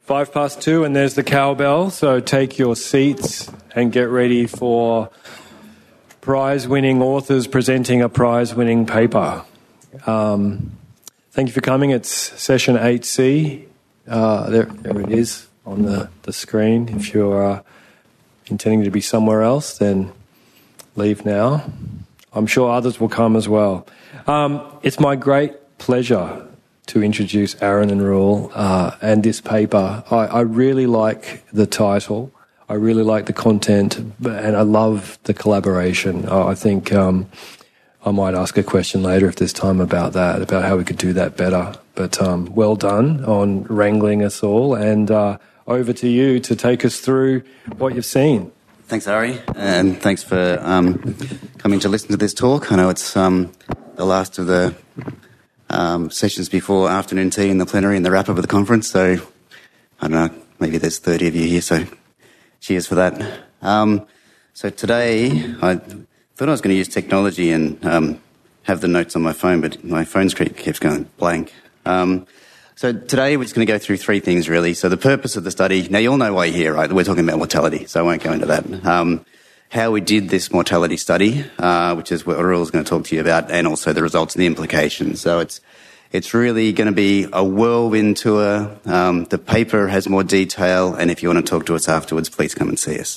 2:05, and there's the cowbell. So take your seats and get ready for prize-winning authors presenting a prize-winning paper. Thank you for coming. It's session 8C. There it is on the screen. If you're intending to be somewhere else, then leave now. I'm sure others will come as well. It's my great pleasure to introduce Aaron and Roel and this paper. I really like the title. I really like the content, and I love the collaboration. I think I might ask a question later if there's time about that, about how we could do that better. But well done on wrangling us all, and over to you to take us through what you've seen. Thanks, Ari, and thanks for coming to listen to this talk. I know it's the last of the sessions before afternoon tea in the plenary and the wrap-up of the conference, so I don't know, maybe there's 30 of you here, so cheers for that. So today, I thought I was going to use technology and have the notes on my phone, but my phone screen keeps going blank. So today we're just going to go through three things, really. So the purpose of the study, now you all know why you're here, right? We're talking about mortality, so I won't go into that. How we did this mortality study, which is what Roel's going to talk to you about, and also the results and the implications. So it's really going to be a whirlwind tour. The paper has more detail, and if you want to talk to us afterwards, please come and see us.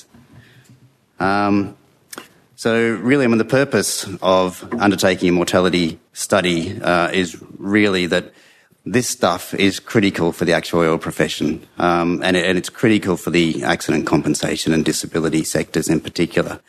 So really, the purpose of undertaking a mortality study is really that this stuff is critical for the actuarial profession, and it's critical for the accident compensation and disability sectors in particular.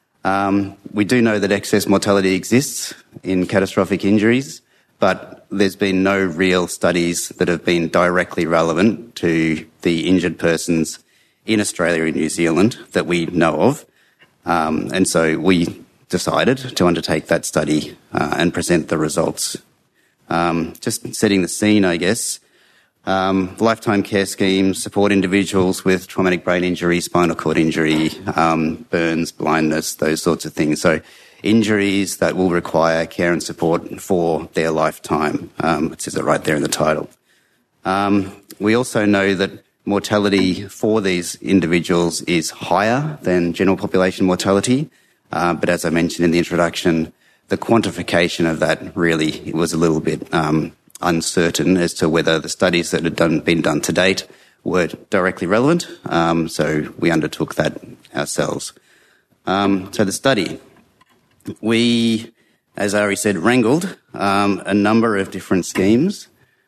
We do know that excess mortality exists in catastrophic injuries, but there's been no real studies that have been directly relevant to the injured persons in Australia and New Zealand that we know of. And so we decided to undertake that study and present the results. Just setting the scene, I guess. Lifetime care schemes support individuals with traumatic brain injury, spinal cord injury, burns, blindness, those sorts of things. So injuries that will require care and support for their lifetime. It says it right there in the title. We also know that mortality for these individuals is higher than general population mortality. But as I mentioned in the introduction, the quantification of that really was a little bit uncertain as to whether the studies that had been done to date were directly relevant. So we undertook that ourselves. So the study, we, as Ari said, wrangled a number of different schemes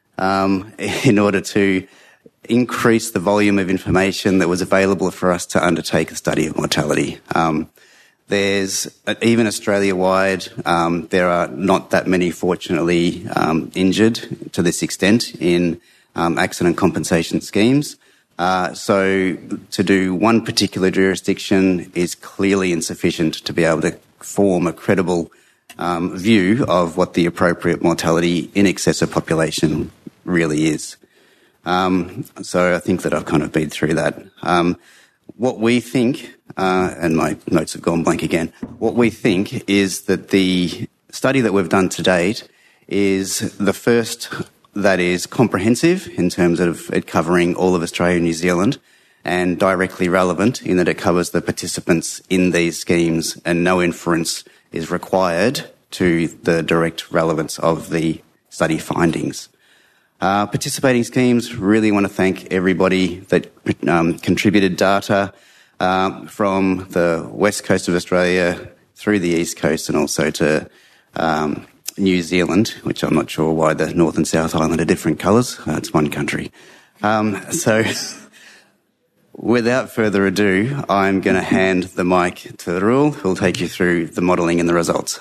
in order to increase the volume of information that was available for us to undertake a study of mortality. There's, even Australia-wide, there are not that many, fortunately, injured to this extent in accident compensation schemes. So to do one particular jurisdiction is clearly insufficient to be able to form a credible view of what the appropriate mortality in excess of population really is. So I think that I've kind of been through that. What we think, and my notes have gone blank again, what we think is that the study that we've done to date is the first that is comprehensive in terms of it covering all of Australia and New Zealand, and directly relevant in that it covers the participants in these schemes, and no inference is required to the direct relevance of the study findings. Participating schemes, really want to thank everybody that contributed data from the west coast of Australia through the east coast and also to New Zealand, which I'm not sure why the North and South Island are different colours. It's one country. So without further ado, I'm going to hand the mic to Roel, who'll take you through the modelling and the results.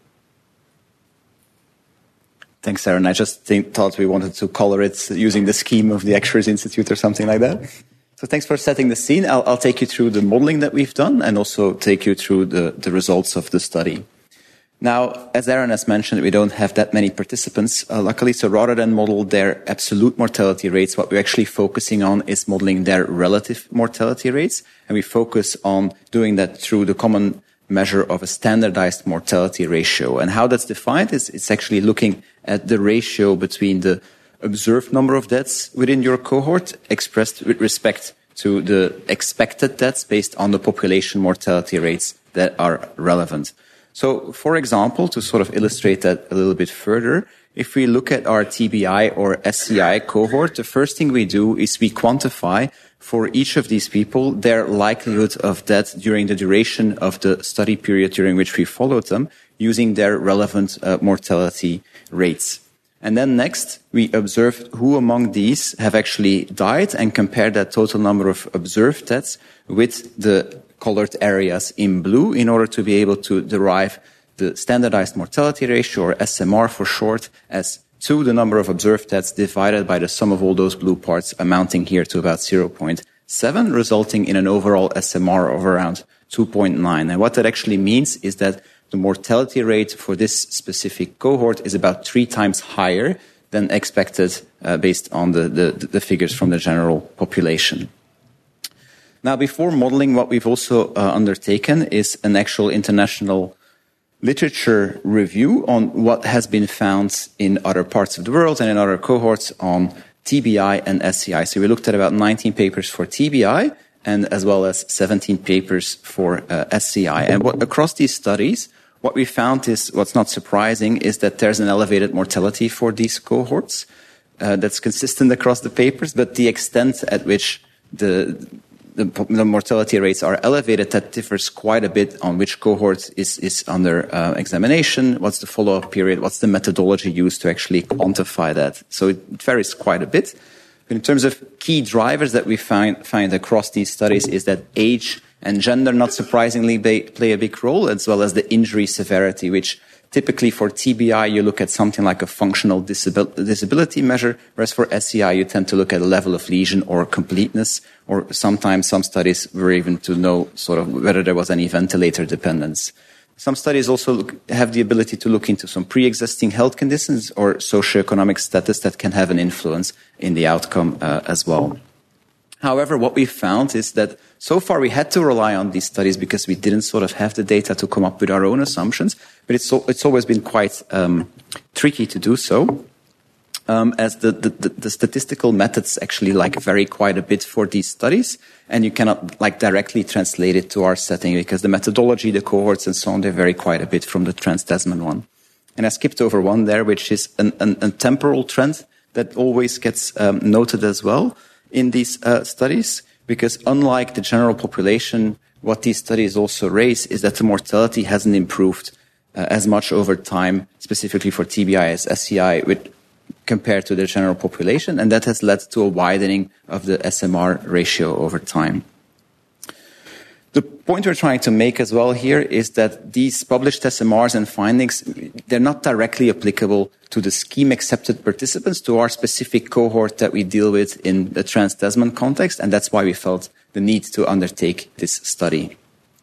Thanks, Aaron. I just thought we wanted to color it using the scheme of the Actuaries Institute or something like that. So thanks for setting the scene. I'll take you through the modeling that we've done and also take you through the results of the study. Now, as Aaron has mentioned, we don't have that many participants, luckily. So rather than model their absolute mortality rates, what we're actually focusing on is modeling their relative mortality rates. And we focus on doing that through the common measure of a standardized mortality ratio. And how that's defined is it's actually looking at the ratio between the observed number of deaths within your cohort expressed with respect to the expected deaths based on the population mortality rates that are relevant. So, for example, to sort of illustrate that a little bit further, if we look at our TBI or SCI cohort, the first thing we do is we quantify for each of these people their likelihood of death during the duration of the study period during which we followed them, using their relevant mortality rates. And then next, we observed who among these have actually died and compare that total number of observed deaths with the colored areas in blue in order to be able to derive the standardized mortality ratio, or SMR for short, as 2, the number of observed deaths divided by the sum of all those blue parts, amounting here to about 0.7, resulting in an overall SMR of around 2.9. And what that actually means is that the mortality rate for this specific cohort is about 3 times higher than expected based on the figures from the general population. Now, before modeling, what we've also undertaken is an actual international literature review on what has been found in other parts of the world and in other cohorts on TBI and SCI. So we looked at about 19 papers for TBI and as well as 17 papers for SCI. And across these studies, what we found is, what's not surprising, is that there's an elevated mortality for these cohorts that's consistent across the papers, but the extent at which the mortality rates are elevated, that differs quite a bit on which cohort is under examination, what's the follow-up period, what's the methodology used to actually quantify that. So it varies quite a bit. In terms of key drivers that we find across these studies is that age and gender, not surprisingly, play a big role, as well as the injury severity, which typically for TBI, you look at something like a functional disability measure, whereas for SCI, you tend to look at a level of lesion or completeness, or sometimes some studies were even to know sort of whether there was any ventilator dependence. Some studies also have the ability to look into some pre-existing health conditions or socioeconomic status that can have an influence in the outcome as well. However, what we found is that so far we had to rely on these studies because we didn't sort of have the data to come up with our own assumptions, but it's always been quite tricky to do so, as the statistical methods actually vary quite a bit for these studies, and you cannot directly translate it to our setting because the methodology, the cohorts, and so on, they vary quite a bit from the Trans-Tasman one. And I skipped over one there, which is a temporal trend that always gets noted as well in these studies, because unlike the general population, what these studies also raise is that the mortality hasn't improved as much over time, specifically for TBI as SCI, compared to the general population, and that has led to a widening of the SMR ratio over time. The point we're trying to make as well here is that these published SMRs and findings, they're not directly applicable to the scheme-accepted participants, to our specific cohort that we deal with in the Trans-Tasman context, and that's why we felt the need to undertake this study.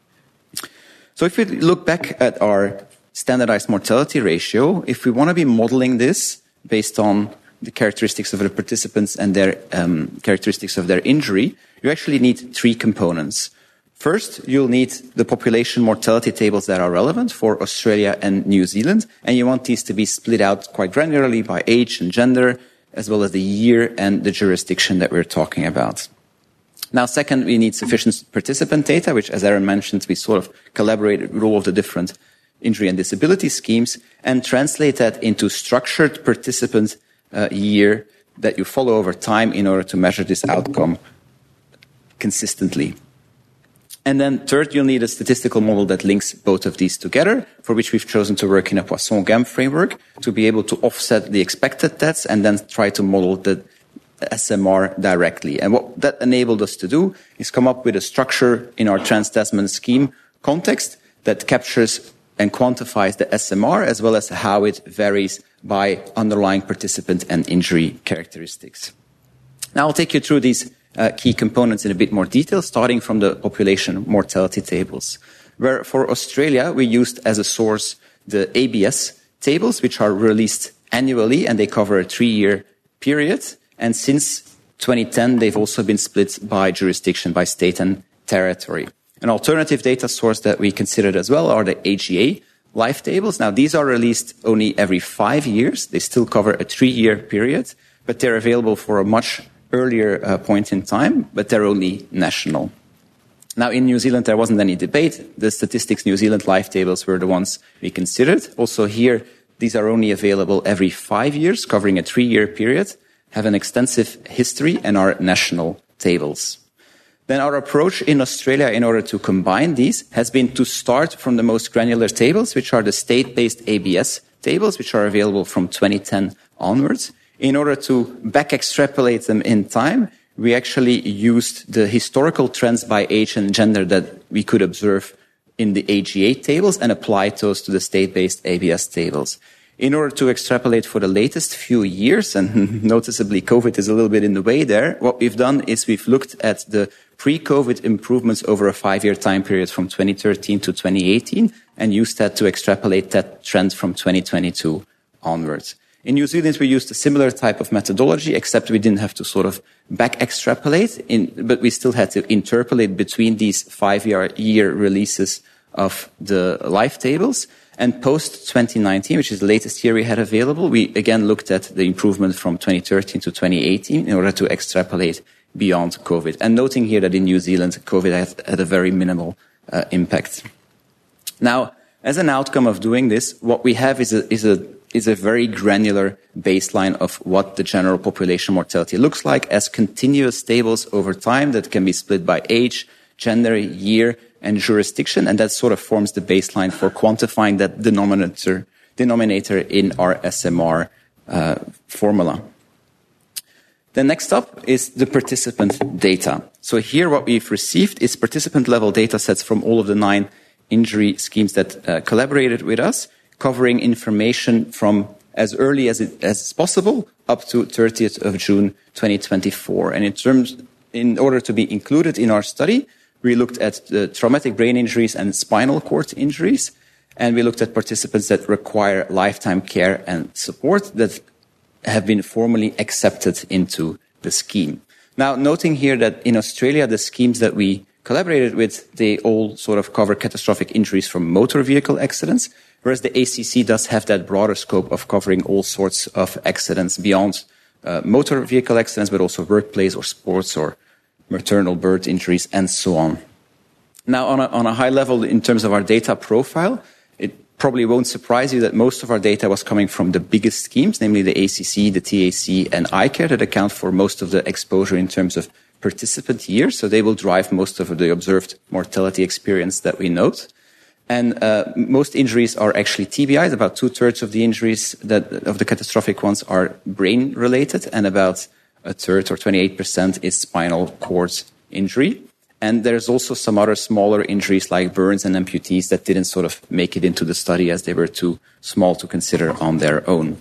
So if we look back at our standardized mortality ratio, if we want to be modeling this based on the characteristics of the participants and their characteristics of their injury, you actually need 3 components. First, you'll need the population mortality tables that are relevant for Australia and New Zealand, and you want these to be split out quite granularly by age and gender, as well as the year and the jurisdiction that we're talking about. Now, second, we need sufficient participant data, which, as Aaron mentioned, we sort of collaborated with all of the different injury and disability schemes, and translate that into structured participant year that you follow over time in order to measure this outcome consistently. And then third, you'll need a statistical model that links both of these together, for which we've chosen to work in a Poisson-Gamp framework to be able to offset the expected deaths and then try to model the SMR directly. And what that enabled us to do is come up with a structure in our Trans-Tasman scheme context that captures and quantifies the SMR as well as how it varies by underlying participant and injury characteristics. Now I'll take you through these key components in a bit more detail, starting from the population mortality tables, where for Australia, we used as a source the ABS tables, which are released annually, and they cover a 3-year period. And since 2010, they've also been split by jurisdiction, by state and territory. An alternative data source that we considered as well are the AGA life tables. Now, these are released only every 5 years. They still cover a 3-year period, but they're available for a much earlier point in time, but they're only national. Now, in New Zealand, there wasn't any debate. The Statistics New Zealand life tables were the ones we considered. Also here, these are only available every 5 years, covering a 3-year period, have an extensive history, and are national tables. Then our approach in Australia, in order to combine these, has been to start from the most granular tables, which are the state-based ABS tables, which are available from 2010 onwards. In order to back extrapolate them in time, we actually used the historical trends by age and gender that we could observe in the AGA tables and applied those to the state-based ABS tables. In order to extrapolate for the latest few years, and noticeably COVID is a little bit in the way there, what we've done is we've looked at the pre-COVID improvements over a 5-year time period from 2013 to 2018 and used that to extrapolate that trend from 2022 onwards. In New Zealand, we used a similar type of methodology, except we didn't have to sort of back extrapolate, but we still had to interpolate between these 5-year releases of the life tables. And post 2019, which is the latest year we had available, we again looked at the improvement from 2013 to 2018 in order to extrapolate beyond COVID. And noting here that in New Zealand, COVID had a very minimal impact. Now, as an outcome of doing this, what we have is a very granular baseline of what the general population mortality looks like as continuous tables over time that can be split by age, gender, year, and jurisdiction, and that sort of forms the baseline for quantifying that denominator in our SMR formula. The next up is the participant data. So here what we've received is participant-level data sets from all of the 9 injury schemes that collaborated with us, covering information from as early as possible up to 30th of June 2024. And in order to be included in our study, we looked at the traumatic brain injuries and spinal cord injuries, and we looked at participants that require lifetime care and support that have been formally accepted into the scheme. Now, noting here that in Australia, the schemes that we collaborated with, they all sort of cover catastrophic injuries from motor vehicle accidents, whereas the ACC does have that broader scope of covering all sorts of accidents beyond motor vehicle accidents, but also workplace or sports or maternal birth injuries and so on. Now, on a high level, in terms of our data profile, it probably won't surprise you that most of our data was coming from the biggest schemes, namely the ACC, the TAC, and iCare, that account for most of the exposure in terms of participant years. So they will drive most of the observed mortality experience that we note. And most injuries are actually TBIs. About 2/3 of the injuries of the catastrophic ones are brain-related, and about 1/3 or 28% is spinal cord injury. And there's also some other smaller injuries like burns and amputees that didn't sort of make it into the study as they were too small to consider on their own.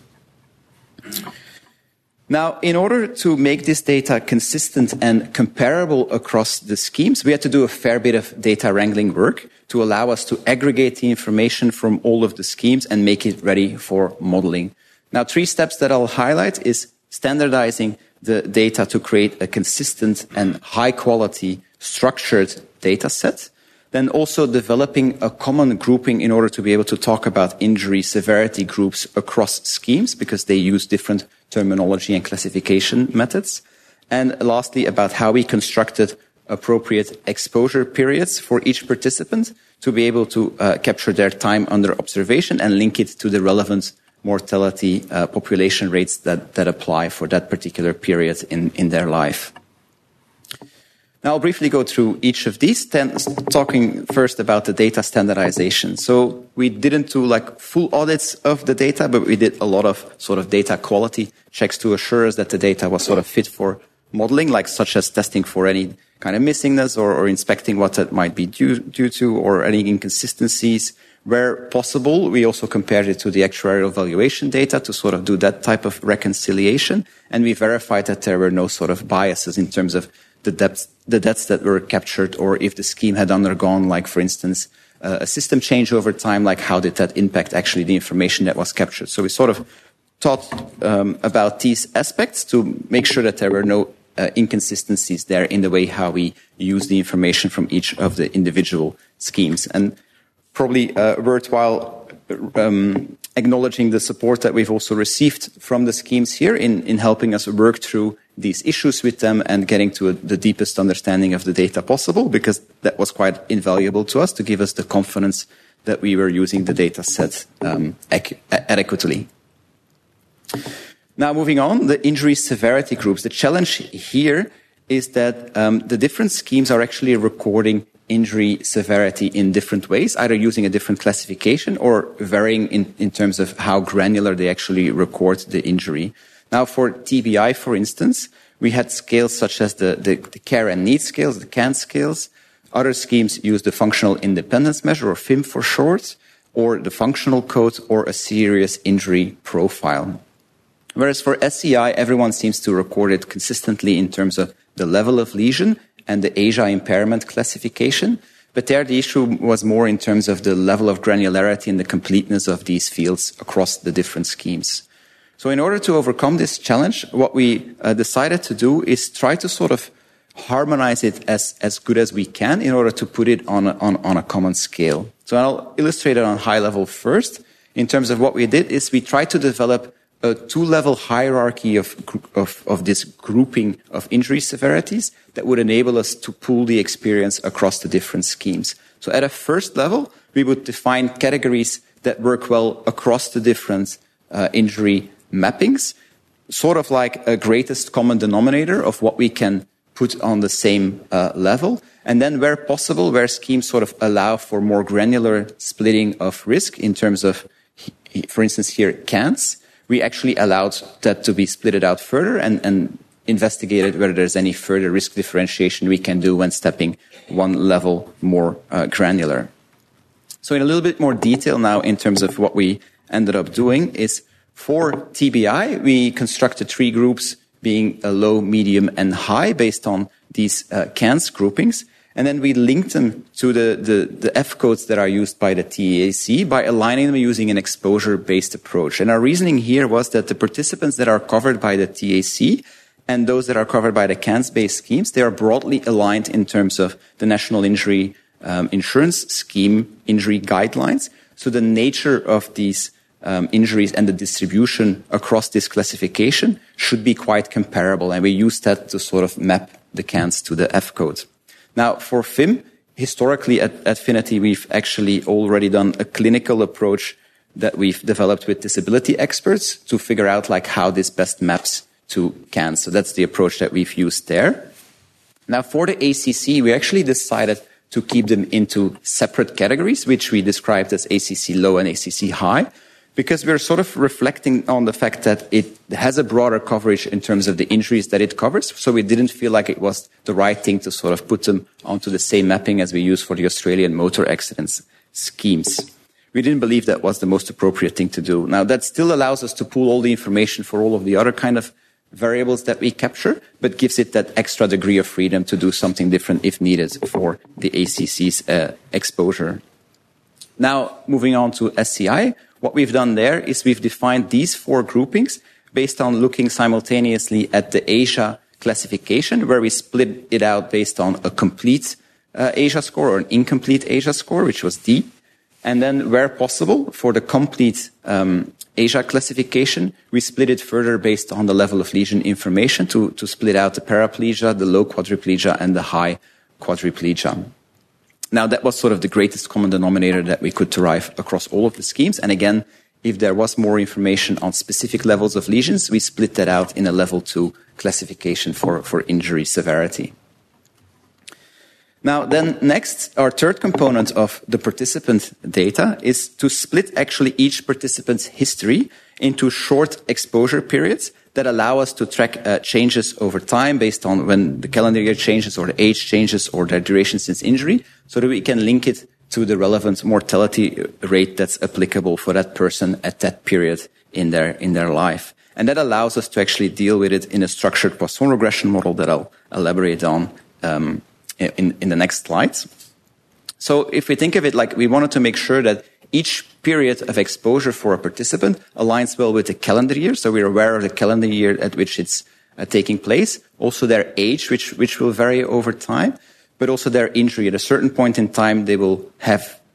Now, in order to make this data consistent and comparable across the schemes, we had to do a fair bit of data wrangling work to allow us to aggregate the information from all of the schemes and make it ready for modeling. Now, 3 steps that I'll highlight is standardizing the data to create a consistent and high-quality structured data set, then also developing a common grouping in order to be able to talk about injury severity groups across schemes because they use different terminology and classification methods, and lastly about how we constructed appropriate exposure periods for each participant to be able to capture their time under observation and link it to the relevant mortality population rates that apply for that particular period in their life. Now, I'll briefly go through each of these, talking first about the data standardization. So we didn't do like full audits of the data, but we did a lot of sort of data quality checks to assure us that the data was sort of fit for modeling, like such as testing for any kind of missingness or inspecting what that might be due to or any inconsistencies. Where possible, we also compared it to the actuarial valuation data to sort of do that type of reconciliation. And we verified that there were no sort of biases in terms of the deaths that were captured, or if the scheme had undergone, like, for instance, a system change over time, like how did that impact actually the information that was captured. So we sort of thought about these aspects to make sure that there were no inconsistencies there in the way how we use the information from each of the individual schemes. And probably worthwhile acknowledging the support that we've also received from the schemes here in helping us work through these issues with them and getting to the deepest understanding of the data possible, because that was quite invaluable to us to give us the confidence that we were using the data set adequately. Now, moving on, the injury severity groups. The challenge here is that the different schemes are actually recording injury severity in different ways, either using a different classification or varying in terms of how granular they actually record the injury. Now, for TBI, for instance, we had scales such as the care and need scales, the CAN scales. Other schemes use the functional independence measure, or FIM for short, or the functional code, or a serious injury profile. Whereas for SCI, everyone seems to record it consistently in terms of the level of lesion and the ASIA impairment classification. But there the issue was more in terms of the level of granularity and the completeness of these fields across the different schemes. So in order to overcome this challenge, what we decided to do is try to sort of harmonize it as good as we can in order to put it on a common scale. So I'll illustrate it on high level first. In terms of what we did is we tried to develop a two-level hierarchy of this grouping of injury severities that would enable us to pool the experience across the different schemes. So at a first level, we would define categories that work well across the different injury mappings, sort of like a greatest common denominator of what we can put on the same level. And then where possible, where schemes sort of allow for more granular splitting of risk in terms of, for instance, here, CANs, we actually allowed that to be splitted out further and investigated whether there's any further risk differentiation we can do when stepping one level more granular. So in a little bit more detail now in terms of what we ended up doing is for TBI, we constructed three groups being a low, medium, and high based on these CANS groupings. And then we linked them to the F codes that are used by the TAC by aligning them using an exposure-based approach. And our reasoning here was that the participants that are covered by the TAC and those that are covered by the CANS-based schemes, they are broadly aligned in terms of the National Injury Insurance Scheme injury guidelines. So the nature of these injuries and the distribution across this classification should be quite comparable. And we used that to sort of map the CANs to the F code. Now, for FIM, historically at Finity, we've actually already done a clinical approach that we've developed with disability experts to figure out like how this best maps to CANs. So that's the approach that we've used there. Now, for the ACC, we actually decided to keep them into separate categories, which we described as ACC low and ACC high, because we're sort of reflecting on the fact that it has a broader coverage in terms of the injuries that it covers. So we didn't feel like it was the right thing to sort of put them onto the same mapping as we use for the Australian motor accidents schemes. We didn't believe that was the most appropriate thing to do. Now, that still allows us to pool all the information for all of the other kind of variables that we capture, but gives it that extra degree of freedom to do something different if needed for the ACC's exposure. Now, moving on to SCI, what we've done there is we've defined these four groupings based on looking simultaneously at the ASIA classification, where we split it out based on a complete ASIA score or an incomplete ASIA score, which was D. And then where possible, for the complete ASIA classification, we split it further based on the level of lesion information to split out the paraplegia, the low quadriplegia, and the high quadriplegia. Now, that was sort of the greatest common denominator that we could derive across all of the schemes. And again, if there was more information on specific levels of lesions, we split that out in a level 2 classification for injury severity. Now, then next, our third component of the participant data is to split actually each participant's history into short exposure periods that allow us to track changes over time based on when the calendar year changes or the age changes or their duration since injury, so that we can link it to the relevant mortality rate that's applicable for that person at that period in their life. And that allows us to actually deal with it in a structured Poisson regression model that I'll elaborate on in the next slides. So if we think of it like we wanted to make sure that each period of exposure for a participant aligns well with the calendar year, so we're aware of the calendar year at which it's taking place, also their age, which will vary over time, but also their injury. At a certain point in time, they will have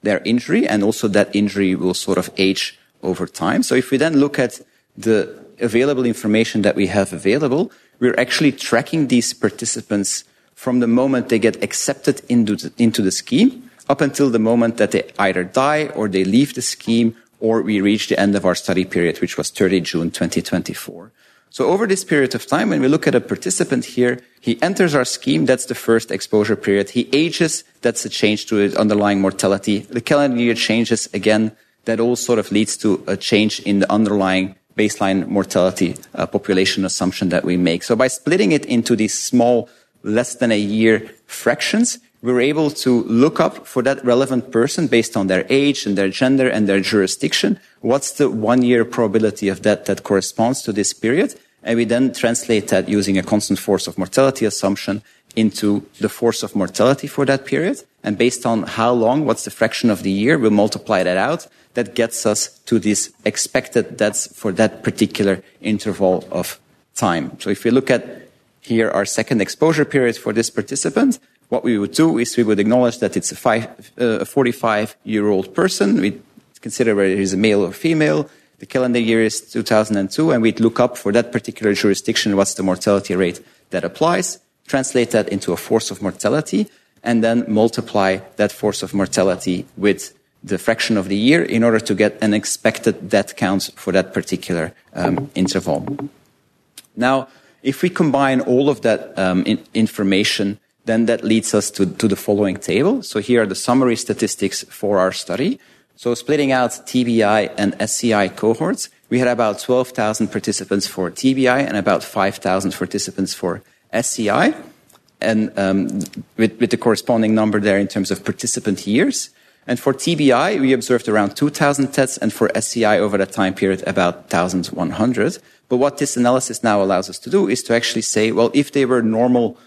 their injury, and also that injury will sort of age over time. So if we then look at the available information that we have available, we're actually tracking these participants from the moment they get accepted into the scheme up until the moment that they either die or they leave the scheme, or we reach the end of our study period, which was 30 June 2024. So over this period of time, when we look at a participant here, he enters our scheme, that's the first exposure period. He ages, that's a change to his underlying mortality. The calendar year changes again, that all sort of leads to a change in the underlying baseline mortality population assumption that we make. So by splitting it into these small, less than a year fractions, we're able to look up for that relevant person based on their age and their gender and their jurisdiction. What's the 1 year probability of that corresponds to this period? And we then translate that using a constant force of mortality assumption into the force of mortality for that period. And based on how long, what's the fraction of the year, we'll multiply that out. That gets us to this expected deaths for that particular interval of time. So if we look at here our second exposure period for this participant, what we would do is we would acknowledge that it's a 45-year-old person. We consider whether he's a male or female. The calendar year is 2002, and we'd look up for that particular jurisdiction what's the mortality rate that applies, translate that into a force of mortality, and then multiply that force of mortality with the fraction of the year in order to get an expected death count for that particular interval. Now, if we combine all of that information, then that leads us to the following table. So here are the summary statistics for our study. So splitting out TBI and SCI cohorts, we had about 12,000 participants for TBI and about 5,000 participants for SCI, and with the corresponding number there in terms of participant years. And for TBI, we observed around 2,000 deaths, and for SCI over that time period, about 1,100. But what this analysis now allows us to do is to actually say, well, if they were normal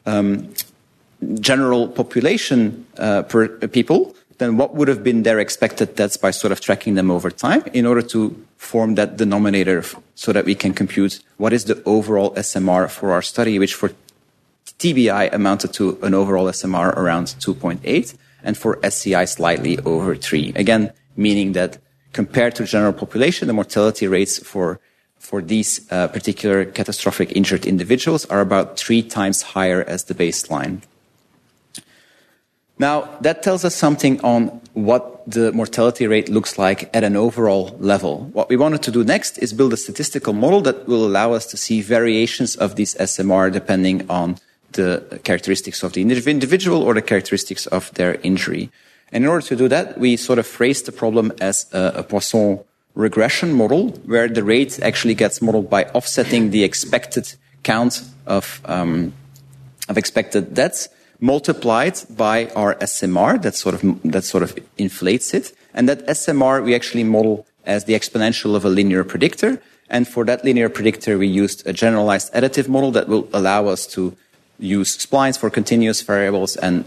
general population people, then what would have been their expected deaths by sort of tracking them over time in order to form that denominator so that we can compute what is the overall SMR for our study, which for TBI amounted to an overall SMR around 2.8 and for SCI slightly over 3. Again, meaning that compared to the general population, the mortality rates for these particular catastrophic injured individuals are about 3 times higher as the baseline. Now, that tells us something on what the mortality rate looks like at an overall level. What we wanted to do next is build a statistical model that will allow us to see variations of these SMR depending on the characteristics of the individual or the characteristics of their injury. And in order to do that, we sort of phrased the problem as a Poisson regression model, where the rate actually gets modeled by offsetting the expected count of expected deaths multiplied by our SMR that sort of inflates it. And that SMR we actually model as the exponential of a linear predictor. And for that linear predictor, we used a generalized additive model that will allow us to use splines for continuous variables and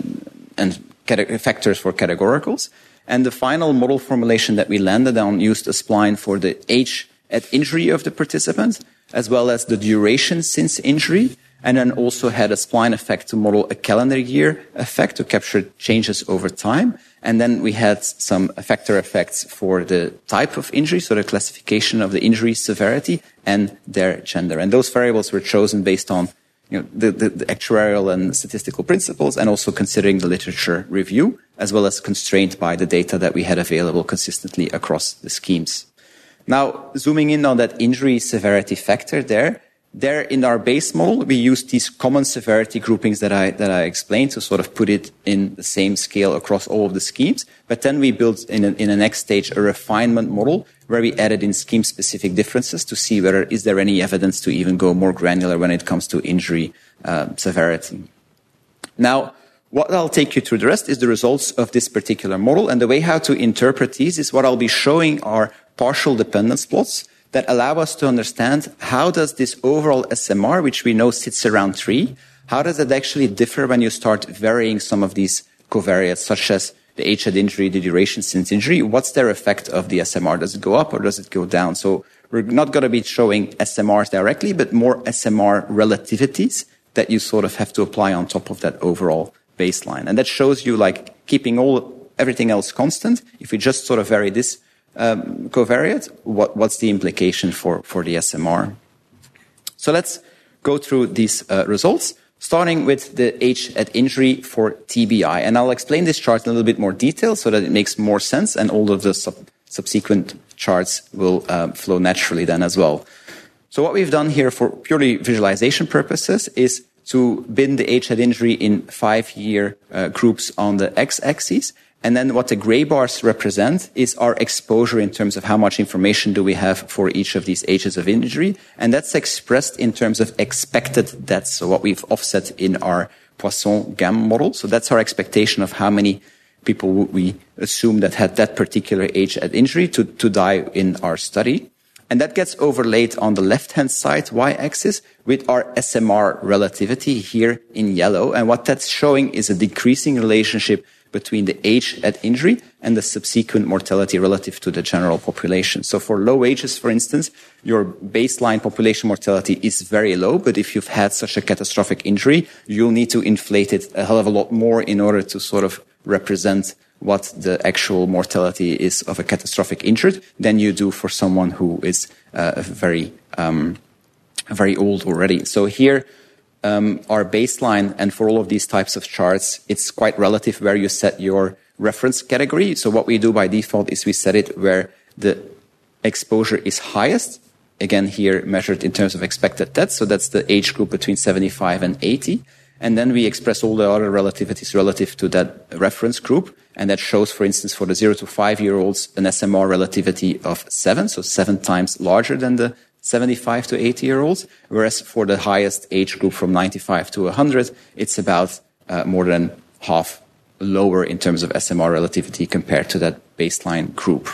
factors for categoricals. And the final model formulation that we landed on used a spline for the age at injury of the participant, as well as the duration since injury, and then also had a spline effect to model a calendar year effect to capture changes over time. And then we had some factor effects for the type of injury, so the classification of the injury severity and their gender. And those variables were chosen based on the actuarial and statistical principles, and also considering the literature review, as well as constrained by the data that we had available consistently across the schemes. Now, zooming in on that injury severity factor there in our base model, we used these common severity groupings that I explained to sort of put it in the same scale across all of the schemes. But then we built in a next stage a refinement model where we added in scheme-specific differences to see whether is there any evidence to even go more granular when it comes to injury severity. Now, what I'll take you through the rest is the results of this particular model, and the way how to interpret these is what I'll be showing are partial dependence plots that allow us to understand how does this overall SMR, which we know sits around 3, how does it actually differ when you start varying some of these covariates, such as the age at injury, the duration since injury? What's their effect of the SMR? Does it go up or does it go down? So we're not going to be showing SMRs directly, but more SMR relativities that you sort of have to apply on top of that overall baseline. And that shows you, like, keeping all everything else constant, if we just sort of vary this covariate, what's the implication for the SMR? So let's go through these results, starting with the age at injury for TBI. And I'll explain this chart in a little bit more detail so that it makes more sense, and all of the subsequent charts will flow naturally then as well. So what we've done here for purely visualization purposes is to bin the age at injury in 5-year groups on the x-axis. And then what the gray bars represent is our exposure in terms of how much information do we have for each of these ages of injury. And that's expressed in terms of expected deaths. So what we've offset in our Poisson-Gamme model. So that's our expectation of how many people would we assume that had that particular age at injury to die in our study. And that gets overlaid on the left-hand side, y-axis, with our SMR relativity here in yellow. And what that's showing is a decreasing relationship between the age at injury and the subsequent mortality relative to the general population. So for low ages, for instance, your baseline population mortality is very low, but if you've had such a catastrophic injury, you'll need to inflate it a hell of a lot more in order to sort of represent what the actual mortality is of a catastrophic injured than you do for someone who is very old already. So here, our baseline, and for all of these types of charts, it's quite relative where you set your reference category. So what we do by default is we set it where the exposure is highest. Again, here measured in terms of expected deaths. So that's the age group between 75 and 80. And then we express all the other relativities relative to that reference group. And that shows, for instance, for the 0 to 5-year-olds, an SMR relativity of 7, so 7 times larger than the 75 to 80-year-olds. Whereas for the highest age group from 95 to 100, it's about more than half lower in terms of SMR relativity compared to that baseline group.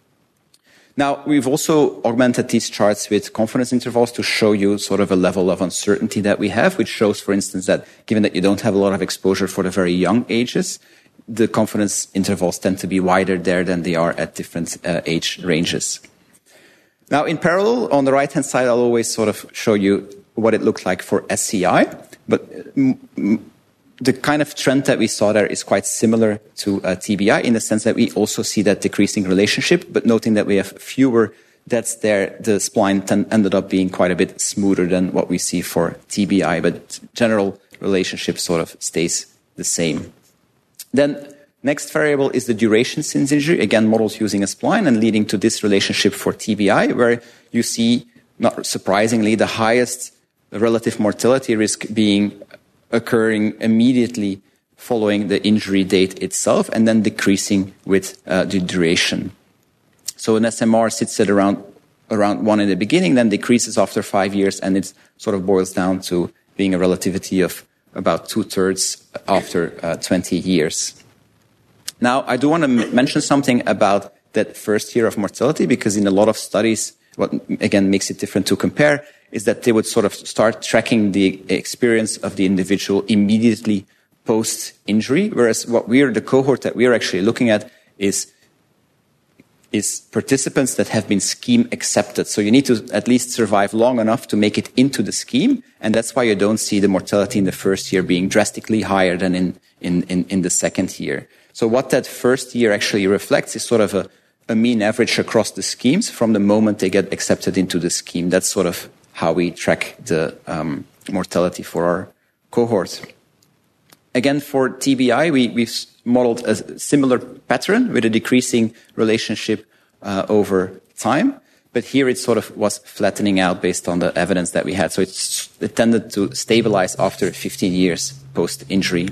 Now, we've also augmented these charts with confidence intervals to show you sort of a level of uncertainty that we have, which shows, for instance, that given that you don't have a lot of exposure for the very young ages, the confidence intervals tend to be wider there than they are at different age ranges. Now, in parallel, on the right-hand side, I'll always sort of show you what it looked like for SCI, but the kind of trend that we saw there is quite similar to TBI in the sense that we also see that decreasing relationship, but noting that we have fewer deaths there, the spline ended up being quite a bit smoother than what we see for TBI, but general relationship sort of stays the same. Then next variable is the duration since injury, again modeled using a spline and leading to this relationship for TBI, where you see, not surprisingly, the highest relative mortality risk being occurring immediately following the injury date itself and then decreasing with the duration. So an SMR sits at around 1 in the beginning, then decreases after 5 years, and it sort of boils down to being a relativity of about 2/3 after 20 years. Now, I do want to mention something about that first year of mortality, because in a lot of studies, what again makes it different to compare is that they would sort of start tracking the experience of the individual immediately post-injury, whereas the cohort that we're actually looking at is participants that have been scheme accepted. So you need to at least survive long enough to make it into the scheme, and that's why you don't see the mortality in the first year being drastically higher than in the second year. So what that first year actually reflects is sort of a mean average across the schemes from the moment they get accepted into the scheme. That's sort of how we track the mortality for our cohort. Again, for TBI, we've modeled a similar pattern with a decreasing relationship over time. But here it sort of was flattening out based on the evidence that we had. So it tended to stabilize after 15 years post-injury.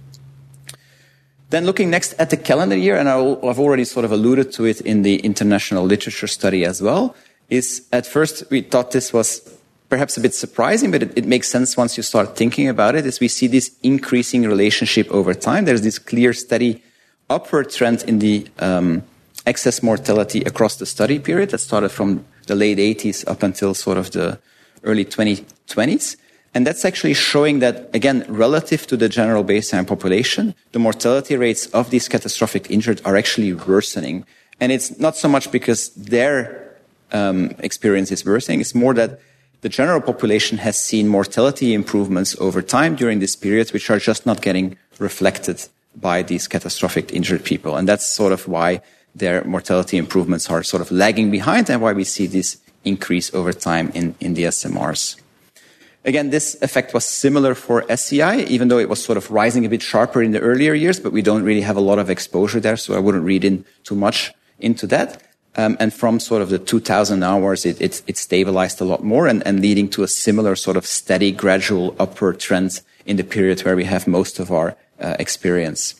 Then looking next at the calendar year, and I've already sort of alluded to it in the international literature study as well, is at first we thought this was perhaps a bit surprising, but it makes sense once you start thinking about it, is we see this increasing relationship over time. There's this clear, steady upward trend in the excess mortality across the study period that started from the late 80s up until sort of the early 2020s. And that's actually showing that, again, relative to the general baseline population, the mortality rates of these catastrophic injured are actually worsening. And it's not so much because their experience is worsening, it's more that the general population has seen mortality improvements over time during this period, which are just not getting reflected by these catastrophic injured people. And that's sort of why their mortality improvements are sort of lagging behind and why we see this increase over time in the SMRs. Again, this effect was similar for SCI, even though it was sort of rising a bit sharper in the earlier years, but we don't really have a lot of exposure there, so I wouldn't read in too much into that. And from sort of the 2000 hours, it stabilized a lot more and leading to a similar sort of steady, gradual upward trend in the period where we have most of our experience.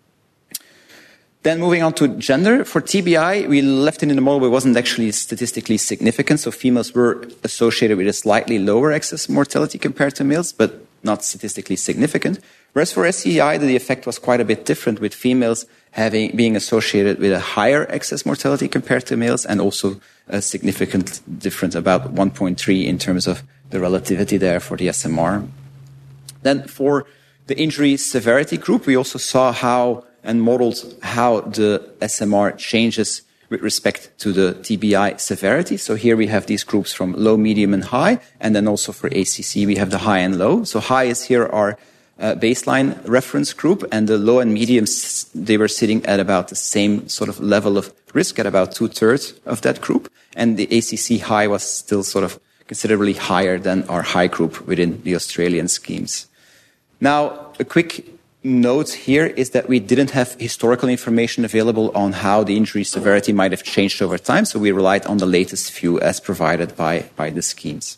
Then moving on to gender. For TBI, we left it in the model, but it wasn't actually statistically significant. So females were associated with a slightly lower excess mortality compared to males, but not statistically significant. Whereas for SCI, the effect was quite a bit different, with females being associated with a higher excess mortality compared to males, and also a significant difference, about 1.3 in terms of the relativity there for the SMR. Then for the injury severity group, we also saw how and modeled how the SMR changes with respect to the TBI severity. So here we have these groups from low, medium, and high. And then also for ACC, we have the high and low. So high is here our baseline reference group, and the low and medium, they were sitting at about the same sort of level of risk, at about 2/3 of that group. And the ACC high was still sort of considerably higher than our high group within the Australian schemes. Now, a quick note here is that we didn't have historical information available on how the injury severity might have changed over time, so we relied on the latest view as provided by the schemes.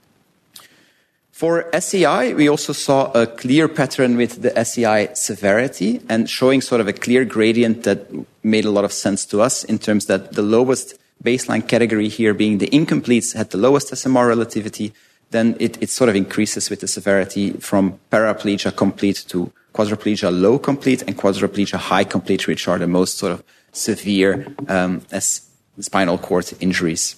For SCI, we also saw a clear pattern with the SCI severity and showing sort of a clear gradient that made a lot of sense to us in terms that the lowest baseline category here being the incompletes had the lowest SMR relativity. Then it sort of increases with the severity from paraplegia complete to quadriplegia low complete and quadriplegia high complete, which are the most sort of severe spinal cord injuries.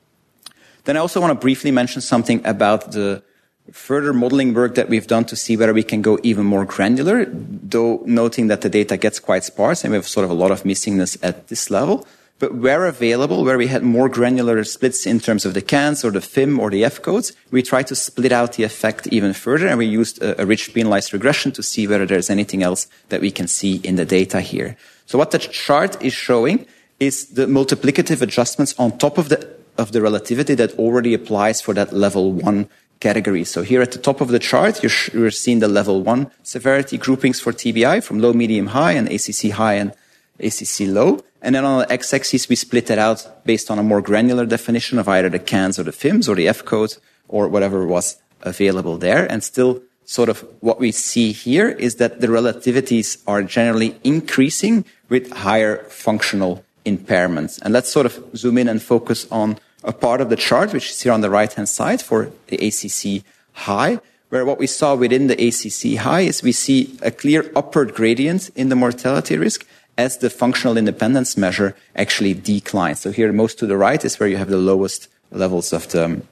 Then I also want to briefly mention something about the further modeling work that we've done to see whether we can go even more granular, though noting that the data gets quite sparse and we have sort of a lot of missingness at this level. But where available, where we had more granular splits in terms of the CANs or the FIM or the F-codes, we tried to split out the effect even further, and we used a rich penalized regression to see whether there's anything else that we can see in the data here. So what the chart is showing is the multiplicative adjustments on top of the relativity that already applies for that level 1 category. So here at the top of the chart, you're seeing the level 1 severity groupings for TBI from low, medium, high, and ACC high and ACC low. And then on the x-axis, we split that out based on a more granular definition of either the CANs or the FIMs or the F-code or whatever was available there. And still sort of what we see here is that the relativities are generally increasing with higher functional impairments. And let's sort of zoom in and focus on a part of the chart, which is here on the right-hand side for the ACC high, where what we saw within the ACC high is we see a clear upward gradient in the mortality risk as the functional independence measure actually declines. So here, most to the right is where you have the lowest levels of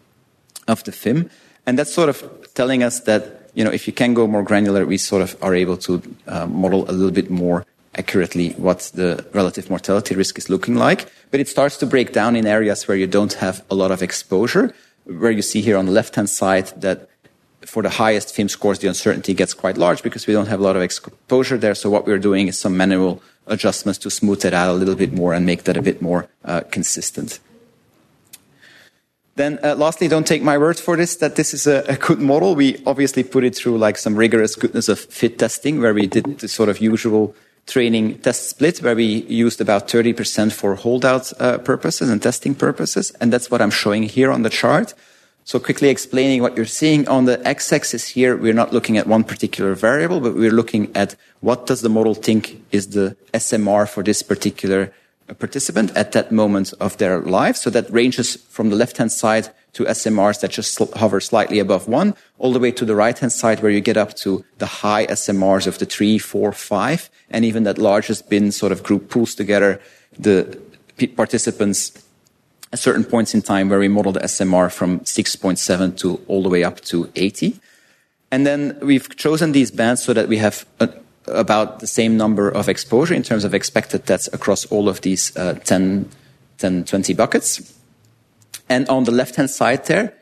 the FIM. And that's sort of telling us that, you know, if you can go more granular, we sort of are able to model a little bit more accurately what the relative mortality risk is looking like. But it starts to break down in areas where you don't have a lot of exposure, where you see here on the left-hand side that for the highest FIM scores, the uncertainty gets quite large because we don't have a lot of exposure there. So what we're doing is some manual adjustments to smooth it out a little bit more and make that a bit more consistent. Then lastly, don't take my word for this, that this is a good model. We obviously put it through like some rigorous goodness of fit testing, where we did the sort of usual training test split, where we used about 30% for holdout purposes and testing purposes. And that's what I'm showing here on the chart. So quickly explaining what you're seeing on the x-axis here, we're not looking at one particular variable, but we're looking at what does the model think is the SMR for this particular participant at that moment of their life. So that ranges from the left-hand side to SMRs that just hover slightly above 1, all the way to the right-hand side where you get up to the high SMRs of the 3, 4, 5, and even that largest bin sort of group pulls together the participants at certain points in time where we model the SMR from 6.7 to all the way up to 80. And then we've chosen these bands so that we have about the same number of exposure in terms of expected deaths across all of these 10, 20 buckets. And on the left-hand side there,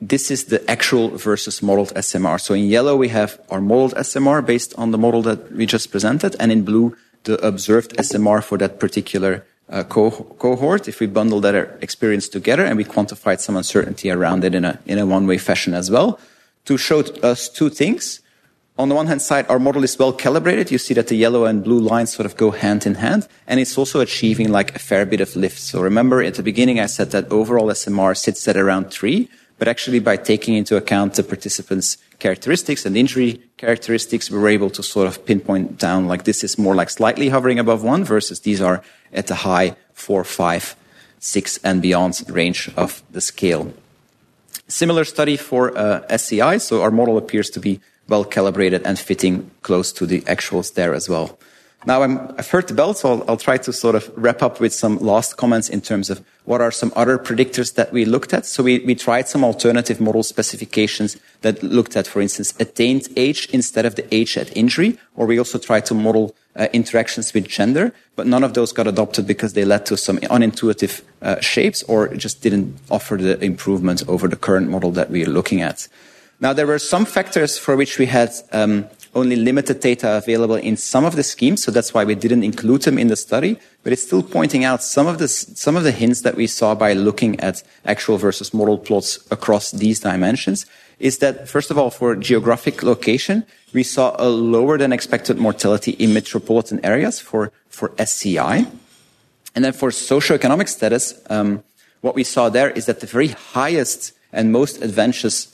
this is the actual versus modeled SMR. So in yellow, we have our modeled SMR based on the model that we just presented, and in blue, the observed SMR for that particular cohort. If we bundle that experience together and we quantified some uncertainty around it in a one-way fashion as well, to show us two things. On the one hand side, our model is well calibrated. You see that the yellow and blue lines sort of go hand in hand, and it's also achieving like a fair bit of lift. So remember at the beginning, I said that overall SMR sits at around 3, but actually by taking into account the participants' characteristics and injury characteristics, we were able to sort of pinpoint down like this is more like slightly hovering above 1 versus these are at the high 4, 5, 6 and beyond range of the scale. Similar study for SCI, so our model appears to be well calibrated and fitting close to the actuals there as well. Now I've heard the bell, so I'll try to sort of wrap up with some last comments in terms of what are some other predictors that we looked at. So we tried some alternative model specifications that looked at, for instance, attained age instead of the age at injury, or we also tried to model interactions with gender, but none of those got adopted because they led to some unintuitive shapes or just didn't offer the improvement over the current model that we are looking at. Now, there were some factors for which we had only limited data available in some of the schemes, so that's why we didn't include them in the study, but it's still pointing out some of the hints that we saw by looking at actual versus model plots across these dimensions, is that, first of all, for geographic location, we saw a lower than expected mortality in metropolitan areas for SCI. And then for socioeconomic status, what we saw there is that the very highest and most advantaged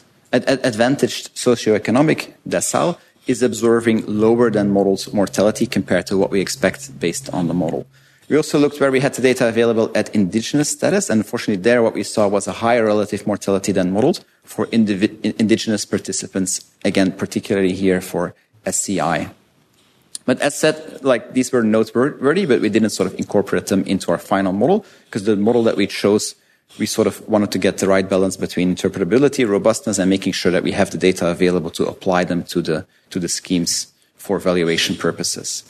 socioeconomic decile is observing lower than modeled mortality compared to what we expect based on the model. We also looked where we had the data available at indigenous status, and unfortunately there what we saw was a higher relative mortality than modeled for indigenous participants, again, particularly here for SCI. But as said, like these were noteworthy, but we didn't sort of incorporate them into our final model because the model that we chose, we sort of wanted to get the right balance between interpretability, robustness, and making sure that we have the data available to apply them to the schemes for valuation purposes.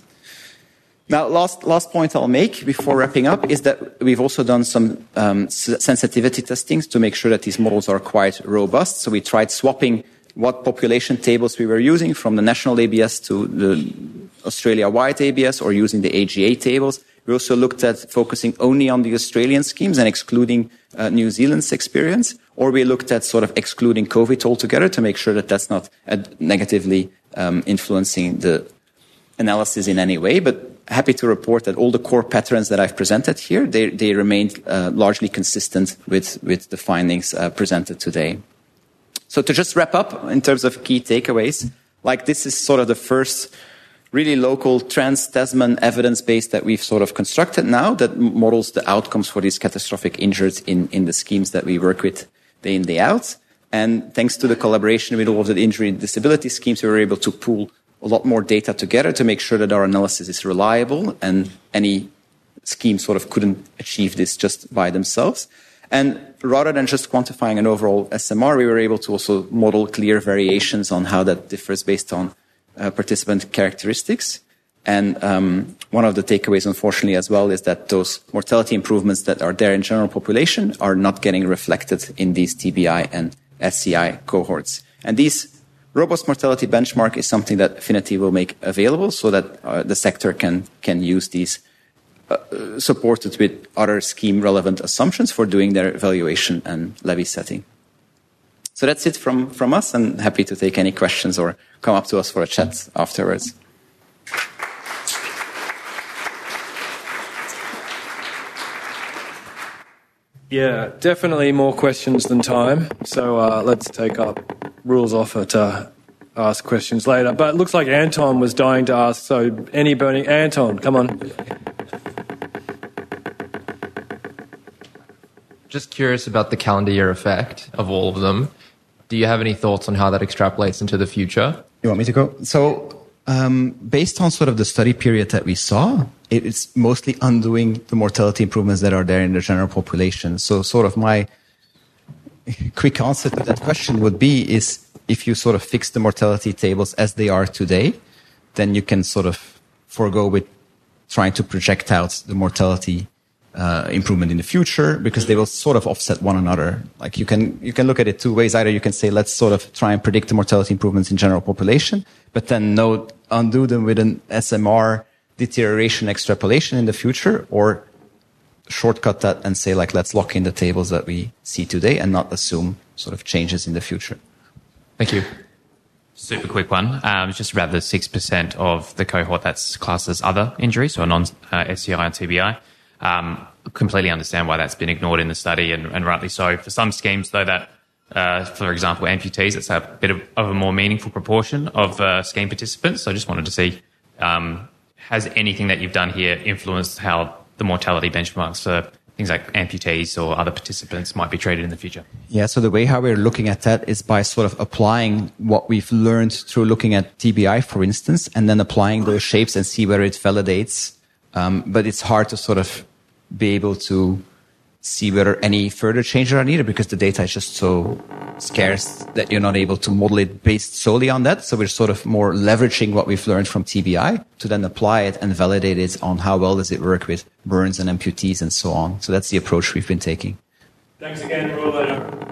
Now, last point I'll make before wrapping up is that we've also done some sensitivity testings to make sure that these models are quite robust. So we tried swapping what population tables we were using from the national ABS to the Australia-wide ABS or using the AGA tables. We also looked at focusing only on the Australian schemes and excluding New Zealand's experience, or we looked at sort of excluding COVID altogether to make sure that that's not negatively influencing the analysis in any way. But happy to report that all the core patterns that I've presented here, they remained largely consistent with the findings presented today. So to just wrap up in terms of key takeaways, like this is sort of the first really local trans-Tasman evidence base that we've sort of constructed now that models the outcomes for these catastrophic injuries in the schemes that we work with day in, day out. And thanks to the collaboration with all of the injury and disability schemes, we were able to pool a lot more data together to make sure that our analysis is reliable and any scheme sort of couldn't achieve this just by themselves. And rather than just quantifying an overall SMR, we were able to also model clear variations on how that differs based on participant characteristics. And one of the takeaways, unfortunately, as well, is that those mortality improvements that are there in general population are not getting reflected in these TBI and SCI cohorts. And these robust mortality benchmark is something that Affinity will make available so that the sector can use these supported with other scheme-relevant assumptions for doing their evaluation and levy setting. So that's it from us, and happy to take any questions or come up to us for a chat afterwards. Yeah, definitely more questions than time. So let's take up rules offer to ask questions later. But it looks like Anton was dying to ask, so any burning... Anton, come on. Just curious about the calendar year effect of all of them. Do you have any thoughts on how that extrapolates into the future? You want me to go? So based on sort of the study period that we saw, it's mostly undoing the mortality improvements that are there in the general population. So sort of my quick answer to that question would be is if you sort of fix the mortality tables as they are today, then you can sort of forego with trying to project out the mortality improvement in the future, because they will sort of offset one another. Like you can look at it two ways. Either you can say, let's sort of try and predict the mortality improvements in general population, but then undo them with an SMR deterioration extrapolation in the future, or shortcut that and say, like, let's lock in the tables that we see today and not assume sort of changes in the future. Thank you. Super quick one. Just about the 6% of the cohort that's classed as other injuries, so non-SCI and TBI. Completely understand why that's been ignored in the study, and rightly so. For some schemes, though, that, for example, amputees, it's a bit of a more meaningful proportion of scheme participants. So I just wanted to see, has anything that you've done here influenced how the mortality benchmarks for things like amputees or other participants might be treated in the future? Yeah, so the way how we're looking at that is by sort of applying what we've learned through looking at TBI, for instance, and then applying those shapes and see whether it validates. But it's hard to sort of be able to see whether any further changes are needed, because the data is just so scarce that you're not able to model it based solely on that. So we're sort of more leveraging what we've learned from TBI to then apply it and validate it on how well does it work with burns and amputees and so on. So that's the approach we've been taking. Thanks again, Rula.